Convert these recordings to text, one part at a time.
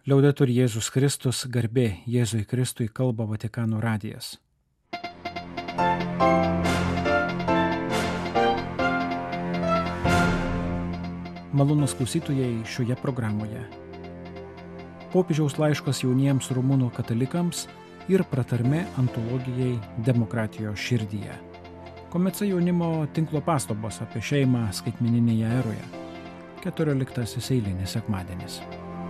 Liaudetur Jėzus Kristus, garbė Jėzui Kristui, kalba Vatikano radijas. Malonūs klausytojai šioje programoje. Popiežiaus laiškas jauniems rumunų katalikams ir pratarmė antologijai Demokratijos širdyje. Komeca jaunimo tinklo pastabos apie šeimą skaitmeninėje eroje. 14 eilinis sekmadienis.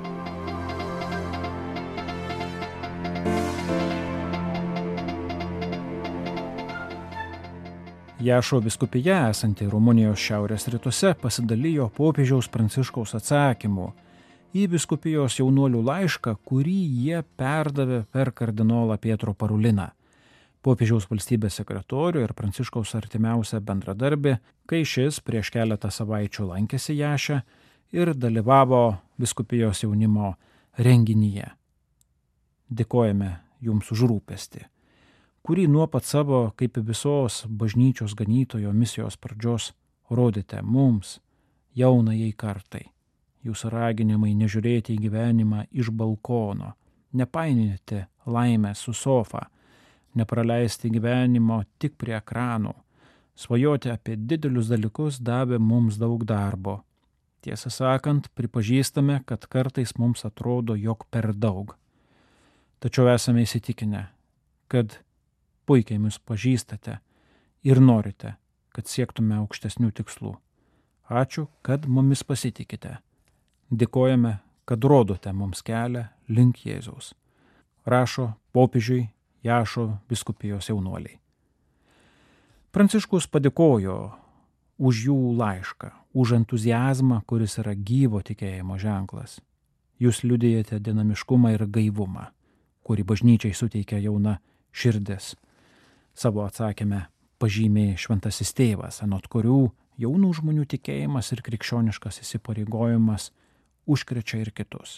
Jašo vyskupija, esanti Rumunijos šiaurės rytuose, pasidalijo popiežiaus Pranciškaus atsakymu į vyskupijos jaunuolių laišką, kurį jie perdavė per kardinolą Pietro Paruliną, popiežiaus valstybės sekretorių ir Pranciškaus artimiausią bendradarbį, kai šis prieš keletą savaičių lankėsi Jaše ir dalyvavo vyskupijos jaunimo renginyje. Dėkojame jums už rūpestį, kurį nuo pat savo kaip visos bažnyčios ganytojo misijos pradžios rodėte mums, jaunajai kartai. Jūsų raginimai nežiūrėti į gyvenimą iš balkono, nepainioti laimę su sofa, nepraleisti gyvenimo tik prie ekranų, svajoti apie didelius dalykus davė mums daug darbo. Tiesą sakant, pripažįstame, kad kartais mums atrodo, jog per daug. Tačiau esame įsitikinę, kad puikiai mus pažįstate ir norite, kad siektume aukštesnių tikslų. Ačiū, kad mumis pasitikite. Dėkojame, kad rodote mums kelią link Jėzaus. Rašo popiežiui Jašo vyskupijos jaunuoliai. Pranciškus padėkojo už jų laišką, už entuziazmą, kuris yra gyvo tikėjimo ženklas. Jūs liudijate dinamiškumą ir gaivumą, kurį bažnyčiai suteikia jauna širdis. Savo atsakėme pažymė Šventasis Tėvas, anot kurių jaunų žmonių tikėjimas ir krikščioniškas įsipareigojimas užkrečia ir kitus.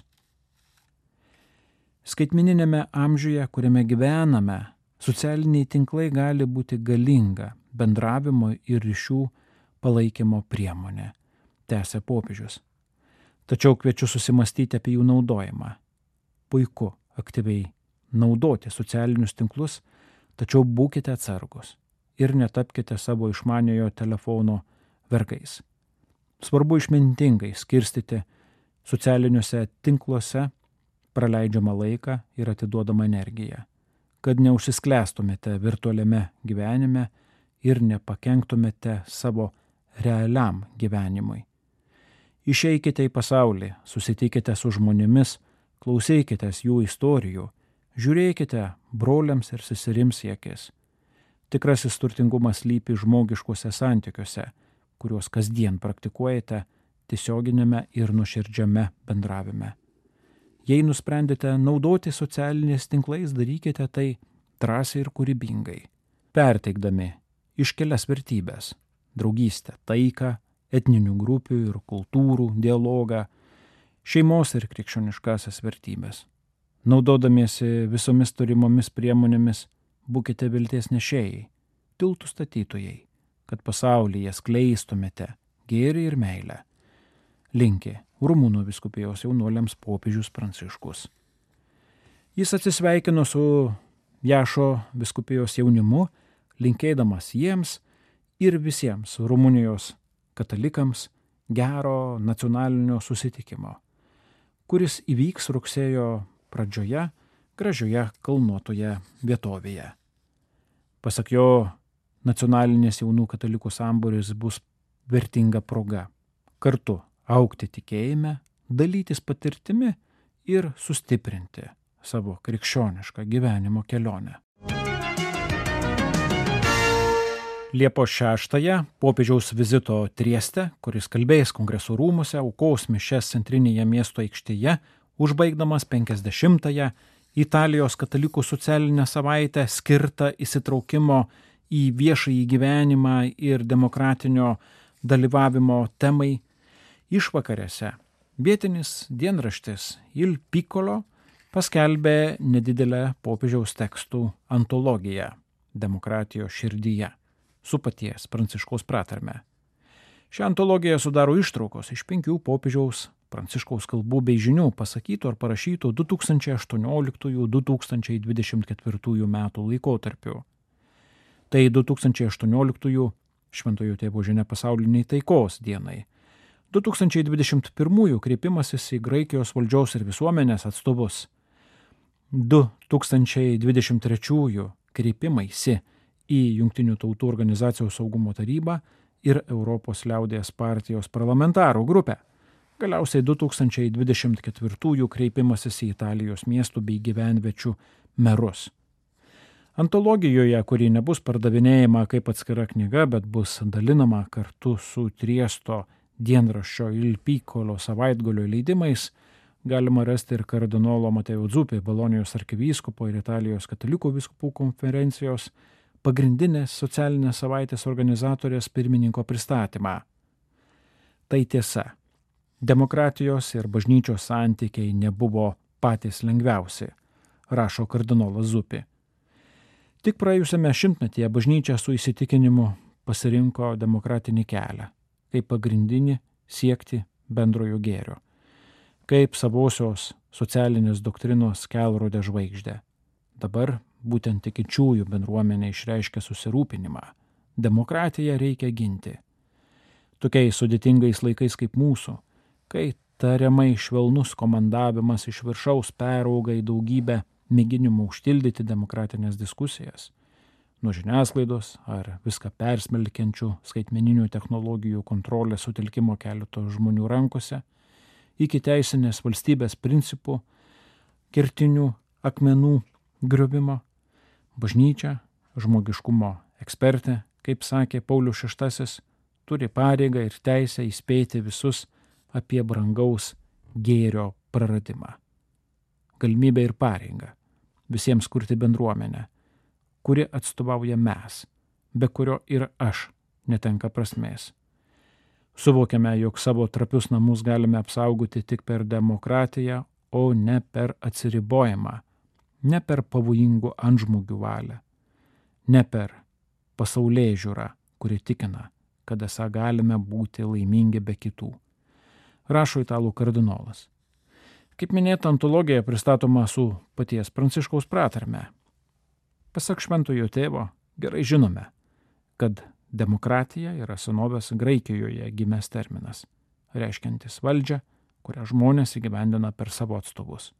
Skaitmeninėme amžiuje, kuriame gyvename, socialiniai tinklai gali būti galinga bendravimo ir ryšių palaikymo priemonė, tęsė popiežius. Tačiau kviečiu susimastyti apie jų naudojimą. Puiku aktyviai naudoti socialinius tinklus, tačiau būkite atsargus ir netapkite savo išmaniojo telefono vergais. Svarbu išmintingai skirstyti socialiniuose tinkluose praleidžiamą laiką ir atiduodamą energiją, kad neužsisklęstumėte virtualiame gyvenime ir nepakenktumėte savo realiam gyvenimui. Išeikite į pasaulį, susitikite su žmonėmis, klausykitės jų istorijų, žiūrėkite broliams ir seserims į akis. Tikrasis turtingumas slypi žmogiškuose santykiuose, kuriuos kasdien praktikuojate tiesioginėme ir nuoširdžiame bendravime. Jei nusprendėte naudoti socialiniais tinklais, darykite tai drąsiai ir kūrybingai, perteikdami iškelias vertybės – draugystę, taiką, etninių grupių ir kultūrų dialogą, šeimos ir krikščioniškasias vertybės. Naudodamiesi visomis turimomis priemonėmis, būkite vilties nešėjai, tiltų statytojai, kad pasaulyje skleistumėte gėrį ir meilę. Linki Rumunų vyskupijos jaunuoliams popiežius Pranciškus. Jis atsisveikino su Jašo vyskupijos jaunimu, linkėdamas jiems ir visiems Rumunijos katalikams gero nacionalinio susitikimo, kuris įvyks rugsėjo pradžioje gražioje kalnuotoje vietovėje. Pasak jo, nacionalinės jaunų katalikų sambūris bus vertinga proga kartu augti tikėjime, dalytis patirtimi ir sustiprinti savo krikščionišką gyvenimo kelionę. Liepos 6-ąją popiežiaus vizito Trieste, kuris kalbės Kongresų rūmuose, aukos mišias centrinėje miesto aikštėje, užbaigdamas 50-ąją Italijos katalikų socialinę savaitę skirtą įsitraukimo į viešąjį gyvenimą ir demokratinio dalyvavimo temai, išvakarėse vietinis dienraštis Il Piccolo paskelbė nedidelę popiežiaus tekstų antologiją Demokratijos širdyje su paties Pranciškaus pratarme. Šią antologiją sudaro ištraukos iš 5 popiežiaus Pranciškaus kalbų bei žinių pasakytų ar parašytų 2018–2024 metų laikotarpiu. Tai 2018 Šventojo Tėvo žinia pasauliniai taikos dienai, 2021 kreipimasis į Graikijos valdžios ir visuomenės atstovus, 2023 kreipimaisi į Jungtinių tautų organizacijos saugumo tarybą ir Europos liaudies partijos parlamentarų grupę, galiausiai 2024 kreipimasis į Italijos miestų bei gyvenviečių merus. Antologijoje, kuri nebus pardavinėjama kaip atskira knyga, bet bus dalinama kartu su Triesto dienraščio Il Piccolo savaitgalio leidimais, galima rasti ir kardinolo Mateo Zuppi, Bolonijos arkivyskupo ir Italijos katalikų vyskupų konferencijos pagrindinės socialinės savaitės organizatorės pirmininko pristatymą. Tai tiesa, demokratijos ir bažnyčios santykiai nebuvo patys lengviausi, rašo kardinolas Zuppi. Tik praėjusiame šimtmetyje bažnyčia su įsitikinimu pasirinko demokratinį kelią, kaip pagrindinį siekti bendrojo gėrio, kaip savosios socialinės doktrinos kelrodė žvaigždė. Dabar būtent tikinčiųjų bendruomenė išreiškia susirūpinimą. Demokratiją reikia ginti. Tokiais sudėtingais laikais kaip mūsų, kai tariamai švelnus komandavimas iš viršaus perauga į daugybę mėginimų užtildyti demokratinės diskusijas, nuo žiniasklaidos ar viską persmelkiančių skaitmeninių technologijų kontrolės sutelkimo keleto žmonių rankose, iki teisinės valstybės principų, kertinių akmenų griovimo, bažnyčia, žmogiškumo ekspertė, kaip sakė Paulius VI, turi pareigą ir teisę įspėti visus apie brangaus gėrio praradimą. Galimybę ir pareigą visiems kurti bendruomenę, kuri atstovauja mes, be kurio ir aš netenka prasmės. Suvokiame, jog savo trapius namus galime apsaugoti tik per demokratiją, o ne per atsiribojimą, ne per pavojingų antžmogių valią, ne per pasaulėžiūrą, kuri tikina, kad esą galime būti laimingi be kitų, rašo italų kardinolas. Kaip minėta, antologija pristatoma su paties Pranciškaus pratarme. Pasak Šventojo Tėvo, gerai žinome, kad demokratija yra senovės Graikijoje gimęs terminas, reiškiantis valdžią, kurią žmonės įgyvendina per savo atstovus.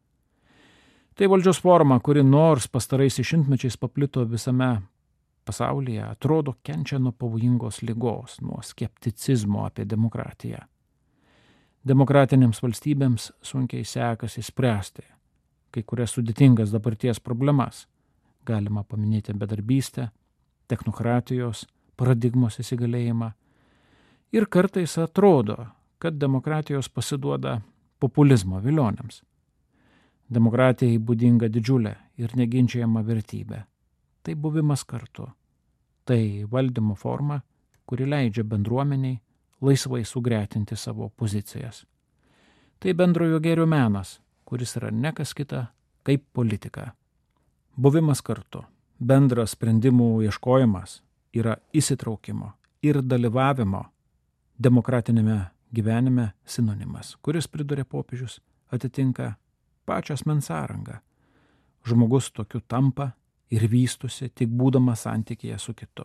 Tai valdžios forma, kuri nors pastaraisiais šimtmečiais paplito visame pasaulyje, atrodo kenčia nuo pavojingos ligos, nuo skepticizmo apie demokratiją. Demokratinėms valstybėms sunkiai sekasi spręsti kai kurias sudėtingas dabarties problemas. Galima paminėti bedarbystę, technokratijos, paradigmos įsigalėjimą. Ir kartais atrodo, kad demokratijos pasiduoda populizmo vilionėms. Demokratijai būdinga didžiulė ir neginčiama vertybė. Tai buvimas kartu. Tai valdymo forma, kuri leidžia bendruomeniai laisvai sugretinti savo pozicijas. Tai bendrojo gėrio menas, kuris yra ne kas kita kaip politika. Buvimas kartu, bendras sprendimų ieškojimas yra įsitraukimo ir dalyvavimo demokratinėme gyvenime sinonimas, kuris, priduria popiežius, atitinka pačią asmens sąrangą. Žmogus tokiu tampa ir vystosi tik būdamas santykyje su kitu.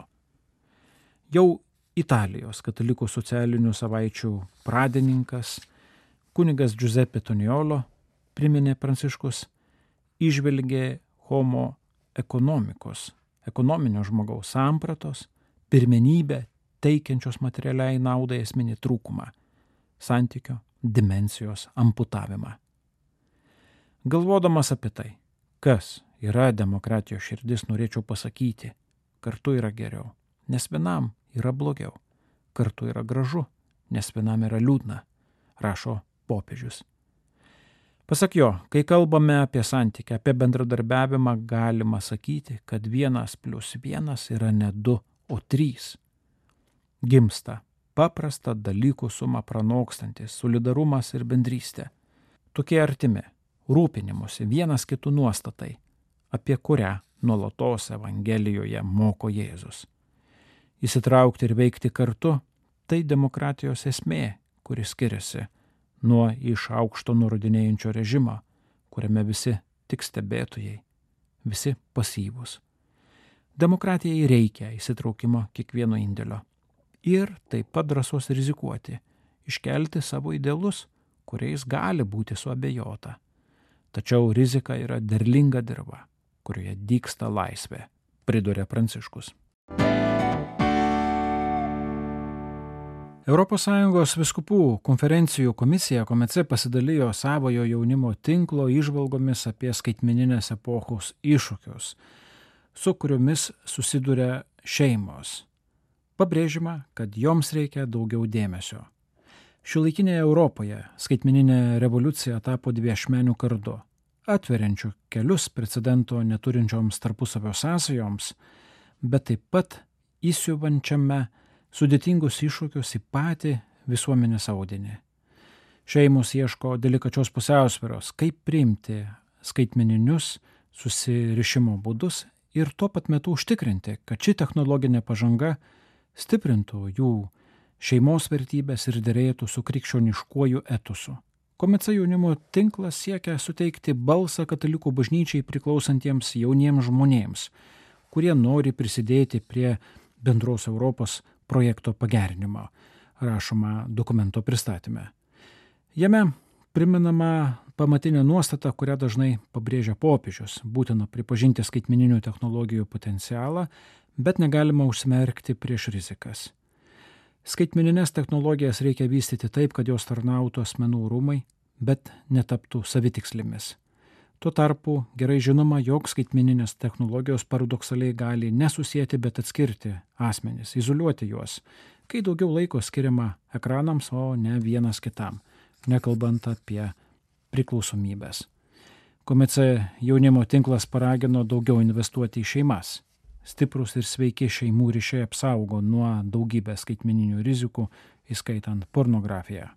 Jau Italijos katalikų socialinių savaičių pradininkas, kunigas Giuseppe Toniolo, priminė Pranciškus, įžvelgė homo ekonomikos, ekonominio žmogaus sampratos, pirmenybę teikiančios materialiai naudai esminį trūkumą, santykio dimensijos amputavimą. Galvodamas apie tai, kas yra demokratijos širdis, norėčiau pasakyti, kartu yra geriau, nes vienam yra blogiau, kartu yra gražu, nes vienam yra liūdna, rašo popiežius. Pasak jo, kai kalbame apie santykį, apie bendradarbiavimą, galima sakyti, kad 1+1 yra ne 2, o 3. Gimsta paprasta dalykų sumą pranokstantis solidarumas ir bendrystė. Tokie artimi, rūpinimusi vienas kitų nuostatai, apie kurią nuolatos Evangelijoje moko Jėzus. Įsitraukti ir veikti kartu – tai demokratijos esmė, kuri skiriasi nuo iš aukšto nurodinėjančio režimo, kuriame visi tik stebėtojai, visi pasyvūs. Demokratijai reikia įsitraukimo kiekvieno indėlio ir taip pat drąsos rizikuoti, iškelti savo idealus, kuriais gali būti suabejota. Tačiau rizika yra derlinga dirva, kurioje dygsta laisvė, priduria Pranciškus. ES vyskupų konferencijų komisija KOMECE pasidalijo savojo jaunimo tinklo įžvalgomis apie skaitmeninės epochos iššūkius, su kuriomis susiduria šeimos. Pabrėžima, kad joms reikia daugiau dėmesio. Šiuolaikinėje Europoje skaitmeninė revoliucija tapo dviašmeniu kardu, atveriančiu kelius precedento neturinčioms tarpusavio sąsajoms, bet taip pat įsiuvančiame sudėtingus iššūkius į patį visuomenės audinį. Šeimos ieško delikačios pusiausvyros, kaip priimti skaitmeninius susirišimo būdus ir tuo pat metu užtikrinti, kad ši technologinė pažanga stiprintų jų šeimos vertybės ir derėtų su krikščioniškuoju etosu. KOMECE jaunimo tinklas siekia suteikti balsą katalikų bažnyčiai priklausantiems jauniems žmonėms, kurie nori prisidėti prie bendros Europos projekto pagerinimo, rašoma dokumento pristatyme. Jame priminama pamatinė nuostata, kurią dažnai pabrėžia popiežius, būtina pripažinti skaitmeninių technologijų potencialą, bet negalima užsimerkti prieš rizikas. Skaitmeninės technologijas reikia vystyti taip, kad jos tarnautų asmenų rūmai, bet netaptų savitikslėmis. Tuo tarpu gerai žinoma, jog skaitmeninės technologijos paradoksaliai gali nesusieti, bet atskirti asmenis, izoliuoti juos, kai daugiau laiko skiriama ekranams, o ne vienas kitam, nekalbant apie priklausomybės. KOMECE jaunimo tinklas paragino daugiau investuoti į šeimas. Stiprus ir sveiki šeimų ryšiai apsaugo nuo daugybės skaitmeninių rizikų, įskaitant pornografiją.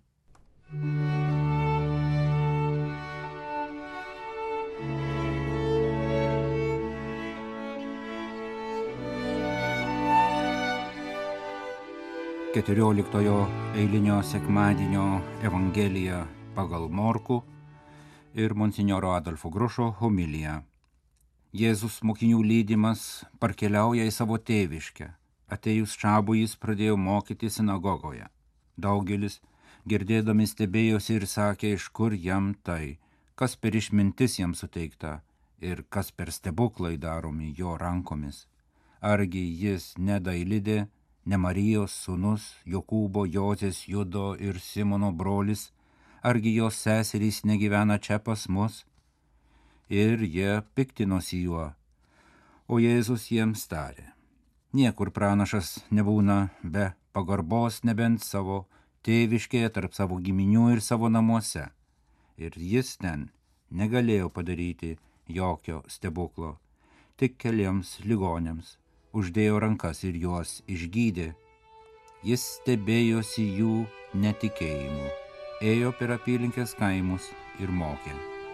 Keturioliktojo eilinio sekmadienio Evangelija pagal Morkų ir monsinjoro Adolfo Grušo homilija. Jėzus mokinių lydimas parkeliauja į savo tėviškę. Atėjus šabui jis pradėjo mokyti sinagogoje. Daugelis, girdėdami, stebėjosi ir sakė, iš kur jam tai, kas per išmintis jam suteikta ir kas per stebuklai daromi jo rankomis. Argi jis ne Dailidė, ne Marijos sūnus, Jokūbo, Jozės, Judo ir Simono brolis, argi jos seserys negyvena čia pas mus? Ir jie piktinosi juo. O Jėzus jiems tarė, niekur pranašas nebūna be pagarbos nebent savo tėviškėje, tarp savo giminių ir savo namuose. Ir jis ten negalėjo padaryti jokio stebuklo, tik keliems ligoniams uždėjo rankas ir juos išgydė. Jis stebėjosi jų netikėjimu, ėjo per apylinkės kaimus ir mokė.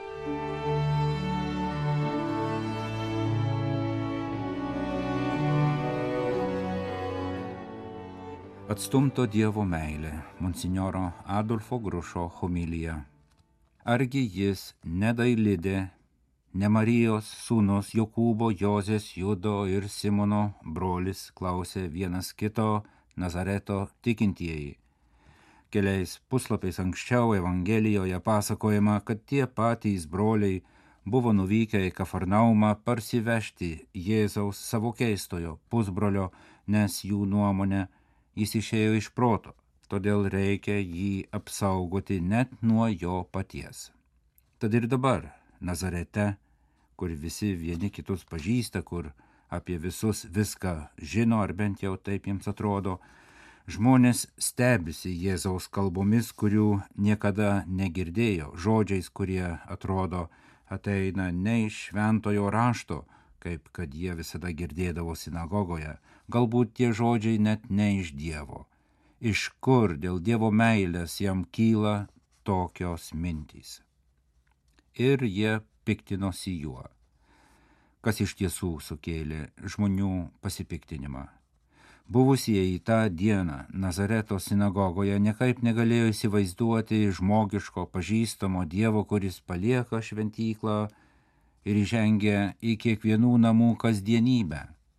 Atstumto Dievo meilė, monsinjoro Adolfo Grušo homilija. Argi jis ne Dailidė, ne Marijos sūnus, Jokūbo, Jozės, Judo ir Simono brolis, klausė vienas kito Nazareto tikintieji. Keliais puslapiais anksčiau Evangelijoje pasakojama, kad tie patys broliai buvo nuvykę į Kafarnaumą parsivežti Jėzaus savo keistojo pusbrolio, nes jų nuomonė jis išėjo iš proto, todėl reikia jį apsaugoti net nuo jo paties. Tad ir dabar Nazarete, kur visi vieni kitus pažįsta, kur apie visus viską žino, ar bent jau taip jiems atrodo, žmonės stebisi Jėzaus kalbomis, kurių niekada negirdėjo, žodžiais, kurie atrodo ateina ne iš šventojo rašto, kaip kad jie visada girdėdavo sinagogoje, galbūt tie žodžiai net ne iš Dievo. Iš kur dėl Dievo meilės jam kyla tokios mintys? Ir jie piktinosi juo. Kas iš tiesų sukėlė žmonių pasipiktinimą? Buvusieji tą dieną Nazareto sinagogoje niekaip negalėjo įsivaizduoti žmogiško pažįstamo Dievo, kuris palieka šventyklą ir įžengia į kiekvienų namų kasdienybę.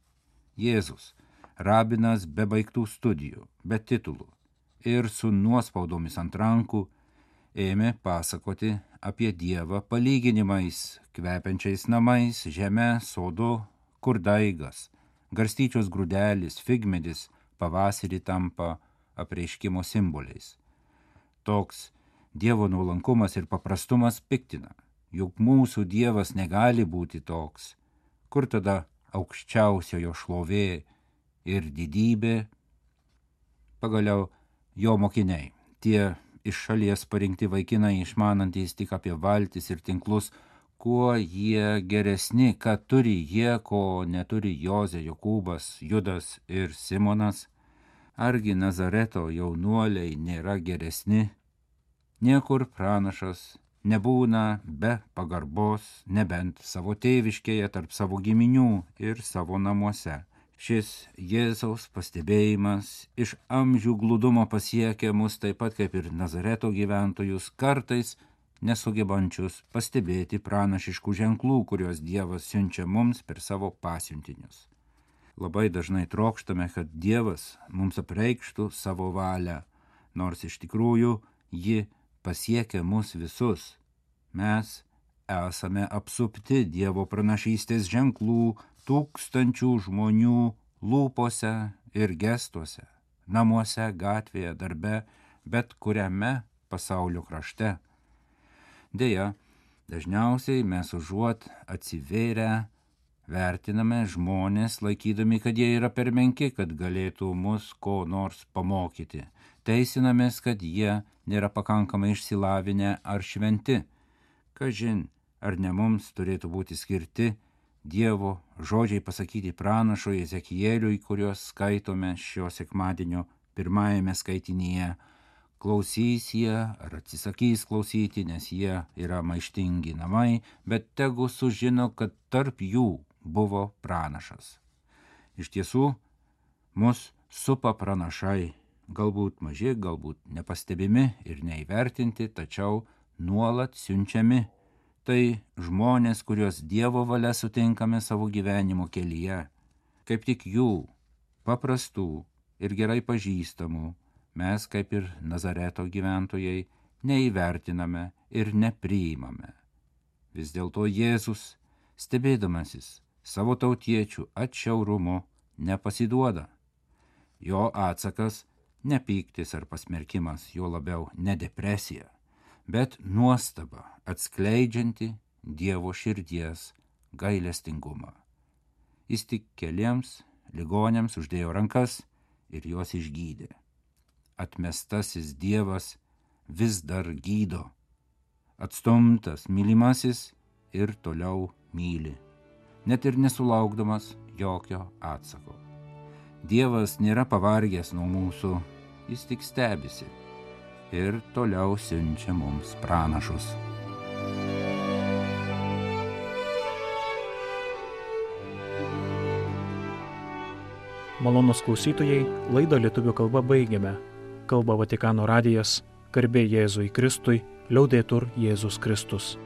Jėzus, rabinas be baigtų studijų, be titulų ir su nuospaudomis ant rankų, ėmė pasakoti apie Dievą palyginimais, kvepiančiais namais, žeme, sodu, kur daigas, garstyčios grūdelis, figmedis pavasarį tampa apreiškimo simboliais. Toks Dievo nuolankumas ir paprastumas piktina, juk mūsų Dievas negali būti toks. Kur tada aukščiausiojo šlovė ir didybė? Pagaliau jo mokiniai, tie iš šalies parinkti vaikinai, išmanantys tik apie valtis ir tinklus, kuo jie geresni, ką turi jie, ko neturi Jozė, Jokūbas, Judas ir Simonas. Argi Nazareto jaunuoliai nėra geresni? Niekur pranašas nebūna be pagarbos, nebent savo tėviškėje, tarp savo giminių ir savo namuose. Šis Jėzaus pastebėjimas iš amžių glūdumo pasiekia mus taip pat kaip ir Nazareto gyventojus, kartais nesugebančius pastebėti pranašiškų ženklų, kuriuos Dievas siunčia mums per savo pasiuntinius. Labai dažnai trokštame, kad Dievas mums apreikštų savo valią, nors iš tikrųjų ji pasiekia mus visus. Mes esame apsupti Dievo pranašystės ženklų tūkstančių žmonių lūpose ir gestuose, namuose, gatvėje, darbe, bet kuriame pasaulio krašte. Deja, dažniausiai mes užuot atsivėrę vertiname žmonės, laikydami, kad jie yra per menki, kad galėtų mus ko nors pamokyti. Teisinamės, kad jie nėra pakankamai išsilavinę ar šventi. Kažin, ar ne mums turėtų būti skirti Dievo žodžiai pasakyti pranašui Ezekijėliui, kuriuos skaitome šio sekmadienio pirmajame skaitinyje. Klausys jie ar atsisakys klausyti, nes jie yra maištingi namai, bet tegu sužino, kad tarp jų buvo pranašas. Iš tiesų, mus supa pranašai, galbūt maži, galbūt nepastebimi ir neįvertinti, tačiau nuolat siunčiami. Tai žmonės, kuriuos Dievo valia sutinkame savo gyvenimo kelyje. Kaip tik jų, paprastų ir gerai pažįstamų, mes, kaip ir Nazareto gyventojai, neįvertiname ir nepriimame. Vis dėlto Jėzus, stebėdamasis savo tautiečių atšiaurumu, nepasiduoda. Jo atsakas ne pyktis ar pasmerkimas, jo labiau ne depresija, bet nuostaba atskleidžianti Dievo širdies gailestingumą. Jis tik keliems ligoniams uždėjo rankas ir juos išgydė. Atmestasis Dievas vis dar gydo. Atstumtas mylimasis ir toliau myli, net ir nesulaukdamas jokio atsako. Dievas nėra pavargęs nuo mūsų, jis tik stebisi ir toliau siunčia mums pranašus. Malonūs klausytojai, laidą lietuvių kalba baigiame. Kalba Vatikano radijas, garbė Jėzui Kristui, liaudetur Jėzus Kristus.